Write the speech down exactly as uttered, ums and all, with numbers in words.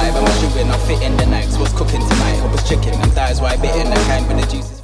vibe, am I shooting? I'm fitting the nights. What's cooking tonight? Hope it's chicken and thighs, why bitten? The kind with the juices.